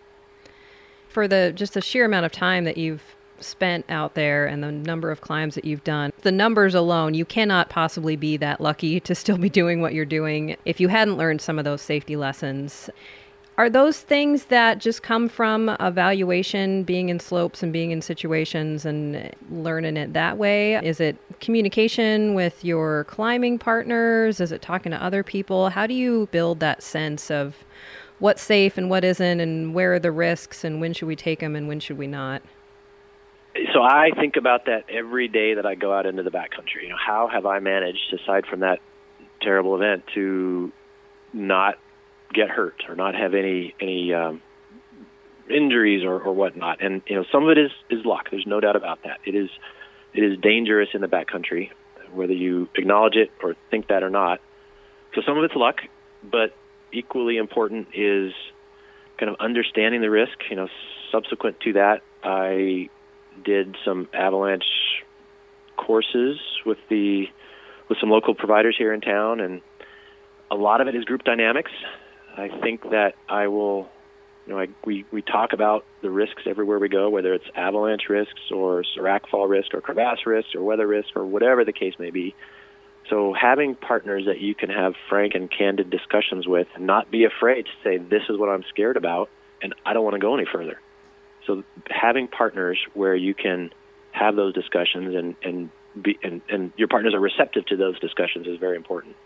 For the just the sheer amount of time that you've spent out there and the number of climbs that you've done, the numbers alone, you cannot possibly be that lucky to still be doing what you're doing if you hadn't learned some of those safety lessons. Are those things that just come from evaluation, being in slopes and being in situations and learning it that way? Is it communication with your climbing partners? Is it talking to other people? How do you build that sense of what's safe and what isn't, and where are the risks, and when should we take them and when should we not? So I think about that every day that I go out into the backcountry. You know, how have I managed, aside from that terrible event, to not get hurt or not have any any um, injuries or, or whatnot? And you know, some of it is, is luck. There's no doubt about that. It is it is dangerous in the backcountry, whether you acknowledge it or think that or not. So some of it's luck, but equally important is kind of understanding the risk. You know, subsequent to that, I did some avalanche courses with the with some local providers here in town, and a lot of it is group dynamics. I think that I will, you know, I, we, we talk about the risks everywhere we go, whether it's avalanche risks or serac fall risk or crevasse risk or weather risk or whatever the case may be. So having partners that you can have frank and candid discussions with and not be afraid to say, this is what I'm scared about and I don't want to go any further. So having partners where you can have those discussions and, and, be, and, and your partners are receptive to those discussions is very important.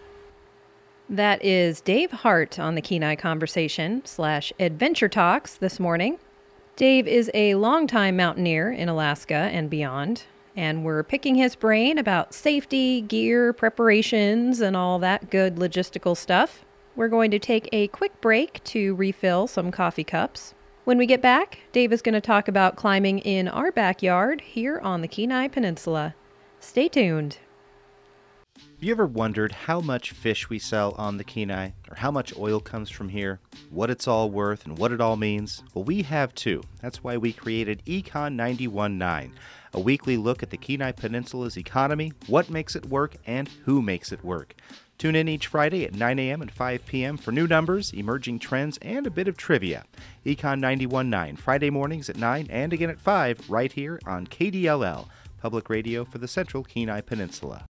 That is Dave Hart on the Kenai Conversation slash Adventure Talks this morning. Dave is a longtime mountaineer in Alaska and beyond, and we're picking his brain about safety, gear, preparations, and all that good logistical stuff. We're going to take a quick break to refill some coffee cups. When we get back, Dave is going to talk about climbing in our backyard here on the Kenai Peninsula. Stay tuned. Have you ever wondered how much fish we sell on the Kenai, or how much oil comes from here, what it's all worth, and what it all means? Well, we have too. That's why we created Econ ninety-one point nine, a weekly look at the Kenai Peninsula's economy, what makes it work, and who makes it work. Tune in each Friday at nine a.m. and five p.m. for new numbers, emerging trends, and a bit of trivia. Econ ninety-one point nine, Friday mornings at nine and again at five, right here on K D L L, public radio for the Central Kenai Peninsula.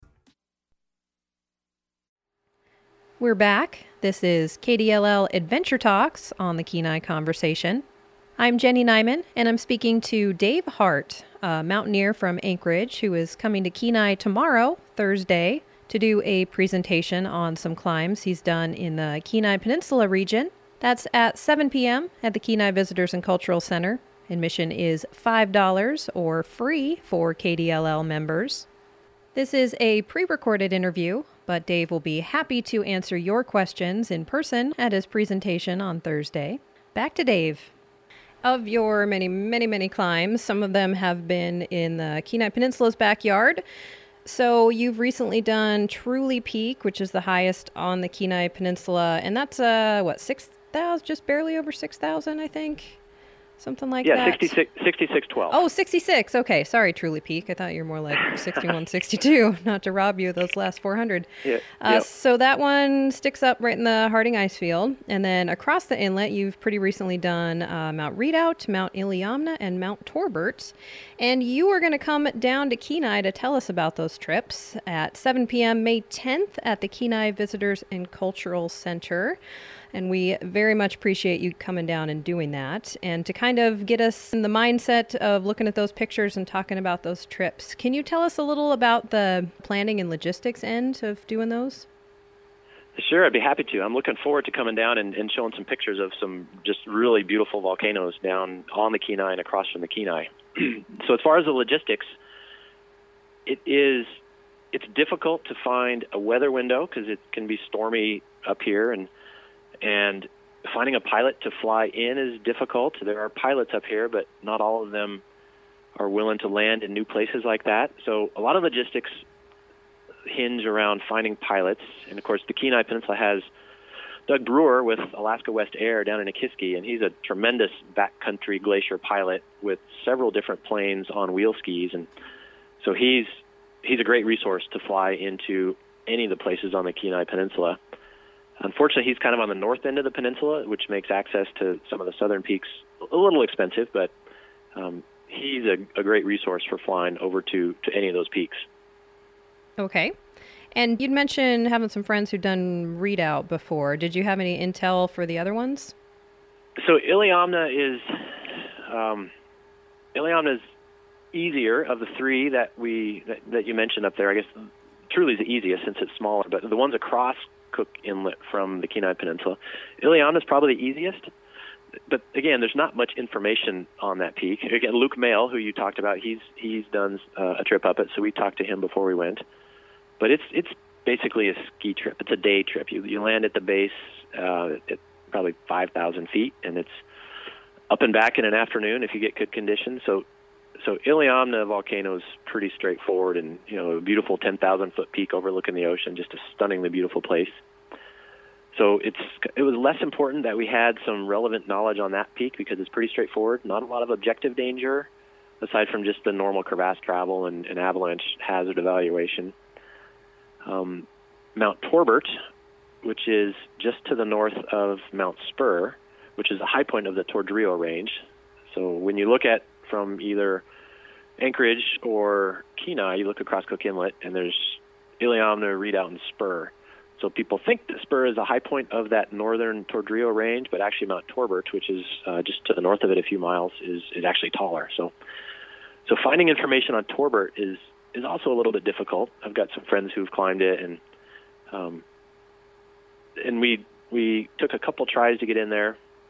We're back. This is K D L L Adventure Talks on the Kenai Conversation. I'm Jenny Nyman, and I'm speaking to Dave Hart, a mountaineer from Anchorage who is coming to Kenai tomorrow, Thursday, to do a presentation on some climbs he's done in the Kenai Peninsula region. That's at seven p.m. at the Kenai Visitors and Cultural Center. Admission is five dollars or free for K D L L members. This is a pre-recorded interview, but Dave will be happy to answer your questions in person at his presentation on Thursday. Back to Dave. Of your many, many, many climbs, some of them have been in the Kenai Peninsula's backyard. So you've recently done Truly Peak, which is the highest on the Kenai Peninsula, and that's, uh, what, six thousand, just barely over six thousand, I think? Something like yeah, that? Yeah, sixty-six, sixty-six twelve. Oh, sixty-six. Okay, sorry, Truly Peak. I thought you were more like sixty-one, sixty-two, not to rob you of those last four hundred. Yeah, uh, yep. So that one sticks up right in the Harding Icefield. And then across the inlet, you've pretty recently done uh, Mount Redoubt, Mount Iliamna, and Mount Torbert. And you are going to come down to Kenai to tell us about those trips at seven p.m. May tenth at the Kenai Visitors and Cultural Center. And we very much appreciate you coming down and doing that. And to kind of get us in the mindset of looking at those pictures and talking about those trips, can you tell us a little about the planning and logistics end of doing those? Sure, I'd be happy to. I'm looking forward to coming down and, and showing some pictures of some just really beautiful volcanoes down on the Kenai and across from the Kenai. So as far as the logistics, it is it's difficult to find a weather window because it can be stormy up here, and And finding a pilot to fly in is difficult. There are pilots up here, but not all of them are willing to land in new places like that. So a lot of logistics hinge around finding pilots. And, of course, the Kenai Peninsula has Doug Brewer with Alaska West Air down in Nikiski, and he's a tremendous backcountry glacier pilot with several different planes on wheel skis. And so he's he's a great resource to fly into any of the places on the Kenai Peninsula. Unfortunately, he's kind of on the north end of the peninsula, which makes access to some of the southern peaks a little expensive, but um, he's a, a great resource for flying over to, to any of those peaks. Okay. And you'd mentioned having some friends who'd done Redoubt before. Did you have any intel for the other ones? So Iliamna is um, Iliamna is easier of the three that we that, that you mentioned up there. I guess Truly is the easiest since it's smaller, but the ones across Cook Inlet from the Kenai Peninsula, Iliamna is probably the easiest. But again, there's not much information on that peak. Again, Luke Mail, who you talked about, he's he's done uh, a trip up it, so we talked to him before we went. But it's it's basically a ski trip. It's a day trip. You you land at the base uh, at probably five thousand feet, and it's up and back in an afternoon if you get good conditions. So so Iliamna volcano is pretty straightforward, and you know, a beautiful ten thousand foot peak overlooking the ocean, just a stunningly beautiful place. So it's it was less important that we had some relevant knowledge on that peak because it's pretty straightforward. Not a lot of objective danger, aside from just the normal crevasse travel and, and avalanche hazard evaluation. Um, Mount Torbert, which is just to the north of Mount Spur, which is the high point of the Tordrillo Range. So when you look at from either Anchorage or Kenai, you look across Cook Inlet, and there's Iliamna, Redoubt, and Spur. So people think that Spur is a high point of that northern Tordrillo Range, but actually Mount Torbert, which is uh, just to the north of it a few miles, is, is actually taller. So so finding information on Torbert is, is also a little bit difficult. I've got some friends who've climbed it, and um, and we we took a couple tries to get in there.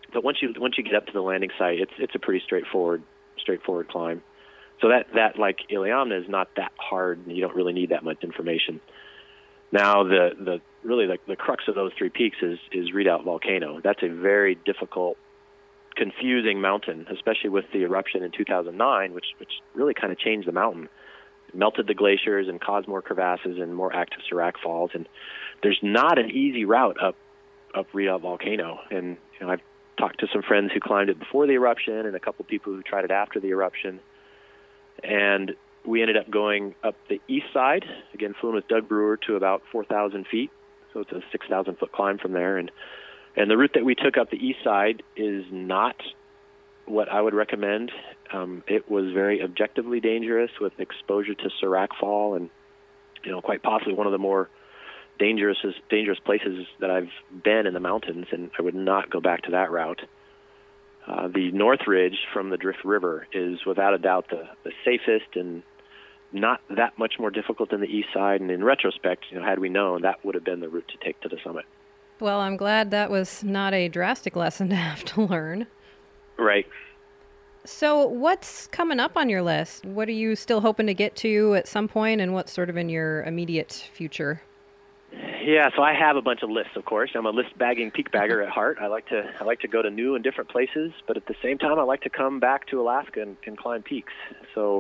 but once you once you get up to the landing site, it's it's a pretty straightforward straightforward climb. So that that like Iliamna is not that hard, and you don't really need that much information. Now the the really the, the crux of those three peaks is is Redoubt Volcano. That's a very difficult, confusing mountain, especially with the eruption in two thousand nine, which which really kind of changed the mountain. It melted the glaciers and caused more crevasses and more active Serac falls. And there's not an easy route up up Redoubt Volcano. And you know, I've talked to some friends who climbed it before the eruption and a couple people who tried it after the eruption. And we ended up going up the east side, again, flew with Doug Brewer to about four thousand feet. So it's a six thousand foot climb from there. And and the route that we took up the east side is not what I would recommend. Um, it was very objectively dangerous with exposure to Serac fall and, you know, quite possibly one of the more dangerous dangerous places that I've been in the mountains, and I would not go back to that route. Uh, the North Ridge from the Drift River is without a doubt the, the safest and not that much more difficult than the east side. And in retrospect, you know, had we known, that would have been the route to take to the summit. Well, I'm glad that was not a drastic lesson to have to learn. Right. So what's coming up on your list? What are you still hoping to get to at some point, and what's sort of in your immediate future? Yeah, so I have a bunch of lists, of course. I'm a list-bagging peak bagger at heart. I like to I like to go to new and different places, but at the same time, I like to come back to Alaska and, and climb peaks. So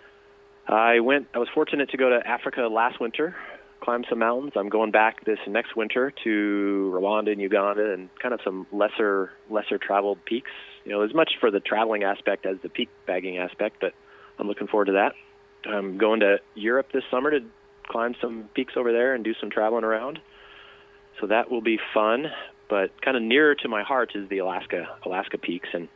I went. I was fortunate to go to Africa last winter, climb some mountains. I'm going back this next winter to Rwanda and Uganda and kind of some lesser lesser traveled peaks. You know, as much for the traveling aspect as the peak bagging aspect, but I'm looking forward to that. I'm going to Europe this summer to climb some peaks over there and do some traveling around. So that will be fun, but kind of nearer to my heart is the Alaska Alaska peaks. And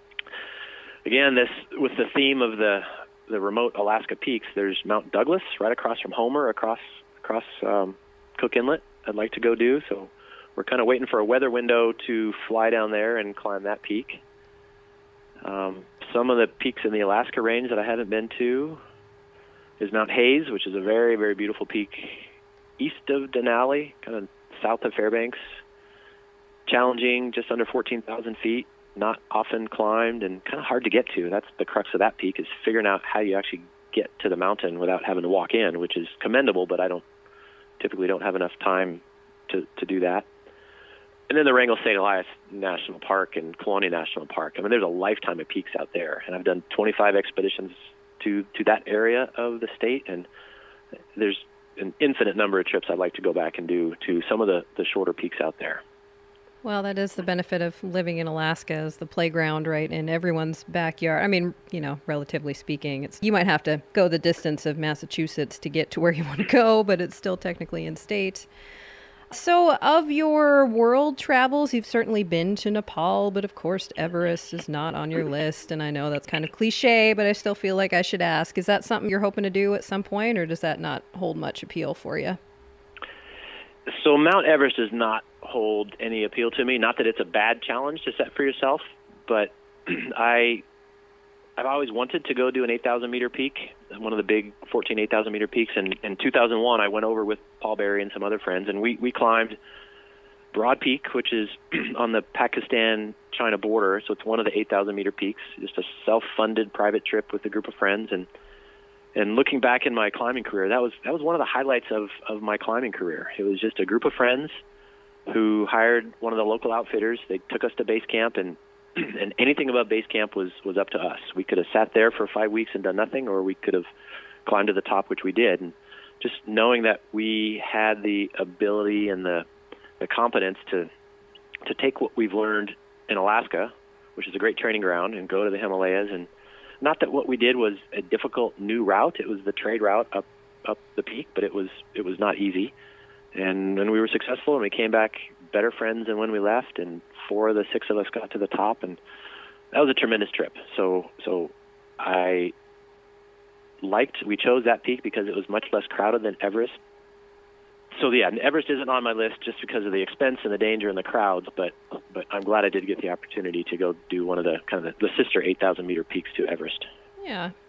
again, this with the theme of the the remote Alaska peaks, there's Mount Douglas right across from Homer, across across um, Cook Inlet. I'd like to go do. So we're kind of waiting for a weather window to fly down there and climb that peak. Um, some of the peaks in the Alaska range that I haven't been to is Mount Hayes, which is a very, very beautiful peak east of Denali, kind of south of Fairbanks. Challenging, just under fourteen thousand feet, not often climbed, and kind of hard to get to. That's the crux of that peak, is figuring out how you actually get to the mountain without having to walk in, which is commendable, but I don't typically don't have enough time to, to do that. And then the Wrangell Saint Elias National Park and Colonia National Park. I mean, there's a lifetime of peaks out there, and I've done twenty-five expeditions to, to that area of the state, and there's an infinite number of trips I'd like to go back and do to some of the, the shorter peaks out there. Well, that is the benefit of living in Alaska, is the playground right in everyone's backyard. I mean, you know, relatively speaking, it's you might have to go the distance of Massachusetts to get to where you want to go, but it's still technically in state. So of your world travels, you've certainly been to Nepal, but of course Everest is not on your list. And I know that's kind of cliche, but I still feel like I should ask. Is that something you're hoping to do at some point, or does that not hold much appeal for you? So Mount Everest does not hold any appeal to me. Not that it's a bad challenge to set for yourself, but I, I've always wanted to go do an eight thousand meter peak, one of the big fourteen eight thousand meter peaks. And in two thousand one, I went over with Paul Berry and some other friends, and we, we climbed Broad Peak, which is on the Pakistan-China border. So it's one of the eight thousand meter peaks, just a self-funded private trip with a group of friends. And And looking back in my climbing career, that was that was one of the highlights of, of my climbing career. It was just a group of friends who hired one of the local outfitters. They took us to base camp, and and anything above base camp was, was up to us. We could have sat there for five weeks and done nothing, or we could have climbed to the top, which we did. And just knowing that we had the ability and the the competence to to take what we've learned in Alaska, which is a great training ground, and go to the Himalayas. And not that what we did was a difficult new route. It was the trade route up up the peak, but it was it was not easy. And and we were successful, and we came back better friends than when we left, and four of the six of us got to the top, and that was a tremendous trip. So so I liked, we chose that peak because it was much less crowded than Everest. So yeah, Everest isn't on my list just because of the expense and the danger and the crowds, but but I'm glad I did get the opportunity to go do one of the kind of the, the sister eight thousand meter peaks to Everest. Yeah.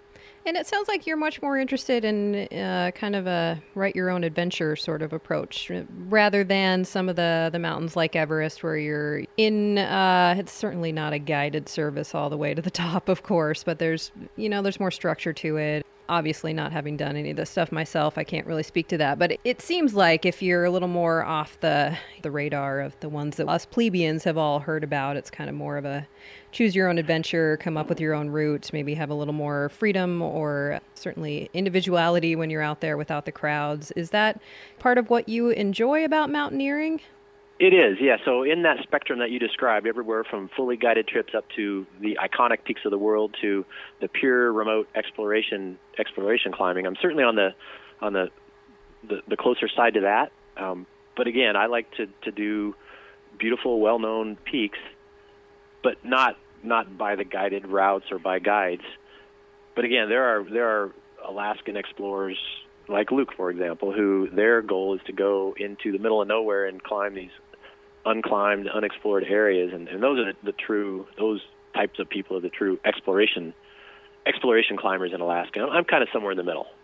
And it sounds like you're much more interested in uh, kind of a write-your-own-adventure sort of approach, rather than some of the, the mountains like Everest, where you're in, uh, it's certainly not a guided service all the way to the top, of course, but there's, you know, there's more structure to it. Obviously, not having done any of this stuff myself, I can't really speak to that. But it seems like if you're a little more off the, the radar of the ones that us plebeians have all heard about, it's kind of more of a choose your own adventure, come up with your own route, maybe have a little more freedom or certainly individuality when you're out there without the crowds. Is that part of what you enjoy about mountaineering? It is, yeah. So in that spectrum that you described, everywhere from fully guided trips up to the iconic peaks of the world to the pure remote exploration exploration climbing, I'm certainly on the on the the, the closer side to that. Um, but again, I like to, to do beautiful, well-known peaks, but not not by the guided routes or by guides. But again, there are there are Alaskan explorers like Luke, for example, who their goal is to go into the middle of nowhere and climb these unclimbed, unexplored areas, and, and those are the, the true, those types of people are the true exploration exploration climbers in Alaska. I'm, I'm kind of somewhere in the middle.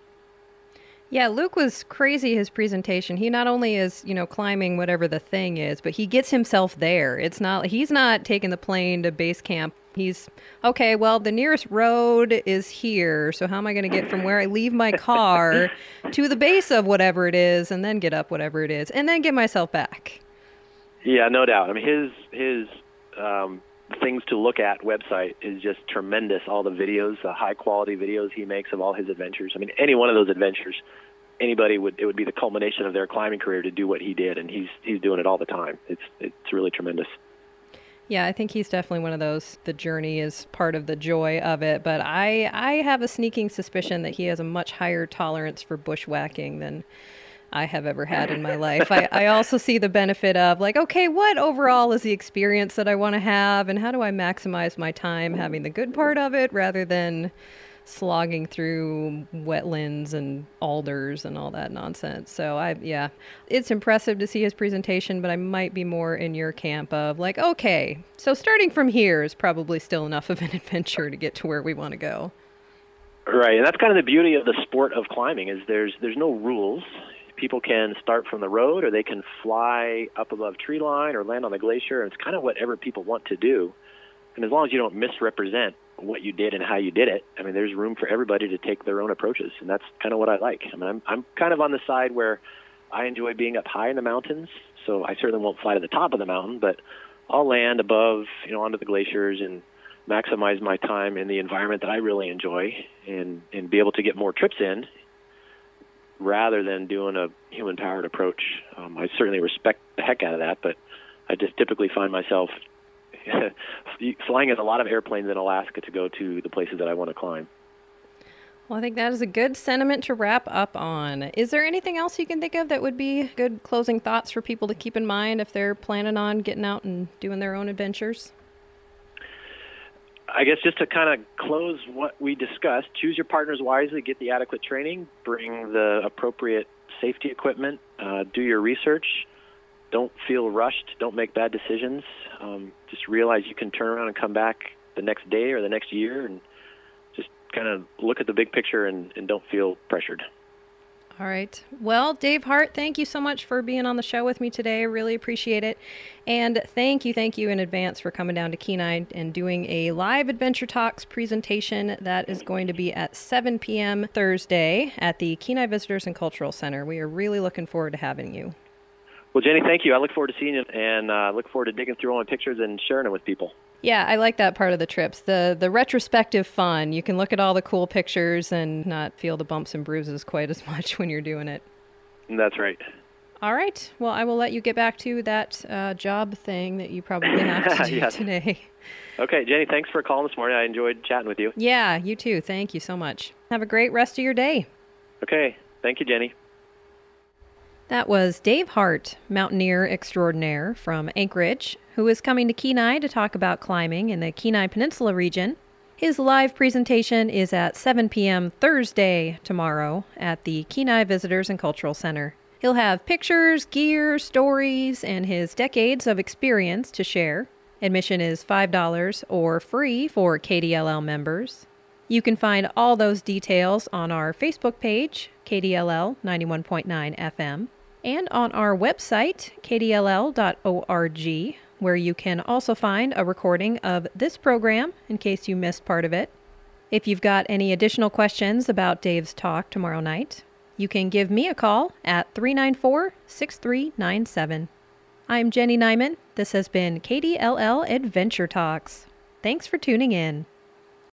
Yeah, Luke was crazy, his presentation. He not only is, you know, climbing whatever the thing is, but he gets himself there. It's not, he's not taking the plane to base camp. He's, okay, well, the nearest road is here, so how am I going to get from where I leave my car to the base of whatever it is, and then get up whatever it is, and then get myself back? Yeah, no doubt. I mean, his his um, things to look at website is just tremendous. All the videos, the high-quality videos he makes of all his adventures. I mean, any one of those adventures, anybody would, it would be the culmination of their climbing career to do what he did, and he's he's doing it all the time. It's it's really tremendous. Yeah, I think he's definitely one of those. The journey is part of the joy of it, but I I have a sneaking suspicion that he has a much higher tolerance for bushwhacking than I have ever had in my life. I, I also see the benefit of like, okay, what overall is the experience that I want to have, and how do I maximize my time having the good part of it rather than slogging through wetlands and alders and all that nonsense. So I, yeah, it's impressive to see his presentation, but I might be more in your camp of like, okay, so starting from here is probably still enough of an adventure to get to where we want to go. Right, and that's kind of the beauty of the sport of climbing is there's there's no rules. People can start from the road, or they can fly up above tree line or land on the glacier, and it's kind of whatever people want to do. And as long as you don't misrepresent what you did and how you did it, I mean, there's room for everybody to take their own approaches, and that's kind of what I like. I mean, I'm, I'm kind of on the side where I enjoy being up high in the mountains, so I certainly won't fly to the top of the mountain, but I'll land above, you know, onto the glaciers and maximize my time in the environment that I really enjoy and, and be able to get more trips in rather than doing a human-powered approach. Um, I certainly respect the heck out of that, but I just typically find myself flying in a lot of airplanes in Alaska to go to the places that I want to climb. Well, I think that is a good sentiment to wrap up on. Is there anything else you can think of that would be good closing thoughts for people to keep in mind if they're planning on getting out and doing their own adventures? I guess just to kind of close what we discussed, choose your partners wisely, get the adequate training, bring the appropriate safety equipment, uh, do your research, don't feel rushed, don't make bad decisions. Um, just realize you can turn around and come back the next day or the next year and just kind of look at the big picture and, and don't feel pressured. All right. Well, Dave Hart, thank you so much for being on the show with me today. I really appreciate it. And thank you, thank you in advance for coming down to Kenai and doing a live Adventure Talks presentation that is going to be at seven p.m. Thursday at the Kenai Visitors and Cultural Center. We are really looking forward to having you. Well, Jenny, thank you. I look forward to seeing you and uh, look forward to digging through all my pictures and sharing it with people. Yeah, I like that part of the trips. The the retrospective fun. You can look at all the cool pictures and not feel the bumps and bruises quite as much when you're doing it. That's right. All right. Well, I will let you get back to that uh, job thing that you probably have to do yes. today. Okay, Jenny, thanks for calling this morning. I enjoyed chatting with you. Yeah, you too. Thank you so much. Have a great rest of your day. Okay. Thank you, Jenny. That was Dave Hart, mountaineer extraordinaire from Anchorage, who is coming to Kenai to talk about climbing in the Kenai Peninsula region. His live presentation is at seven p.m. Thursday tomorrow at the Kenai Visitors and Cultural Center. He'll have pictures, gear, stories, and his decades of experience to share. Admission is five dollars or free for K D L L members. You can find all those details on our Facebook page, K D L L ninety-one point nine F M, and on our website, K D L L dot org, where you can also find a recording of this program in case you missed part of it. If you've got any additional questions about Dave's talk tomorrow night, you can give me a call at three nine four, six three nine seven. I'm Jenny Nyman. This has been K D L L Adventure Talks. Thanks for tuning in.